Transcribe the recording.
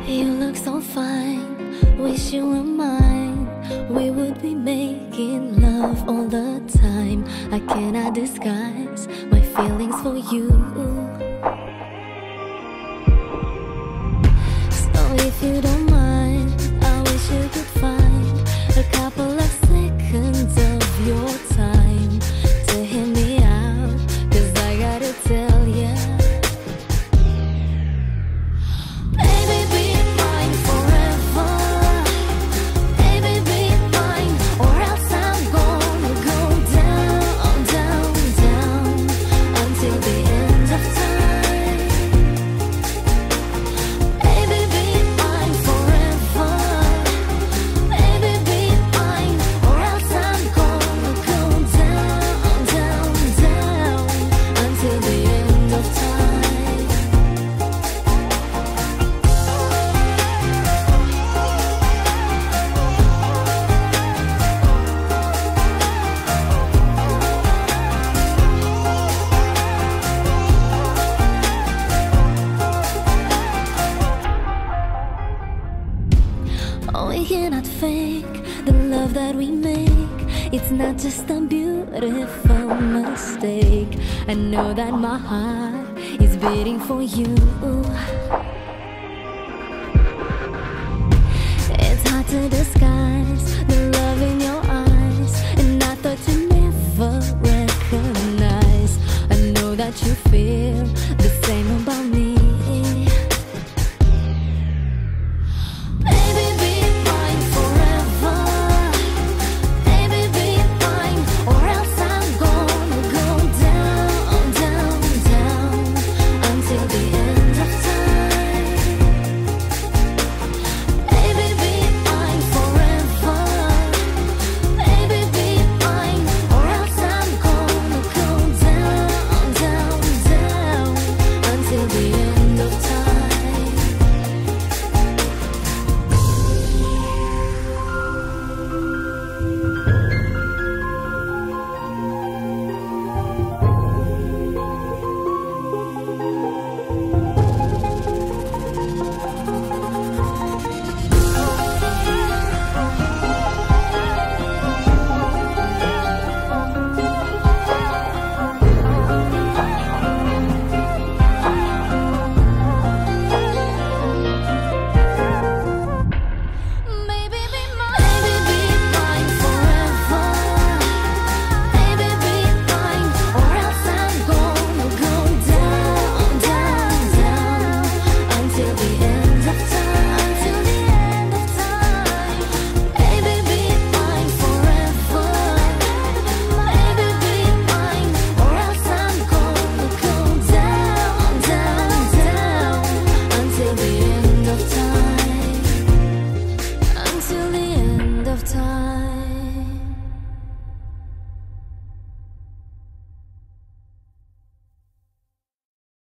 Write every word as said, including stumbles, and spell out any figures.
You look so fine, wish you were mine. We would be making love all the time. I cannot disguise my feelings for you. So if you don't mind, I wish you could find a couple of seconds of your time to hear me out, 'cause I gotta tell ya, baby, be mine forever. Baby, be mine, or else I'm gonna go down, down, down until the end of time. Baby, be mine forever. Baby, be mine, or else I'm gonna go down, down, down until the end of time. Oh, we cannot fake the love that we make. It's not just a beautiful mistake. I know that my heart is beating for you.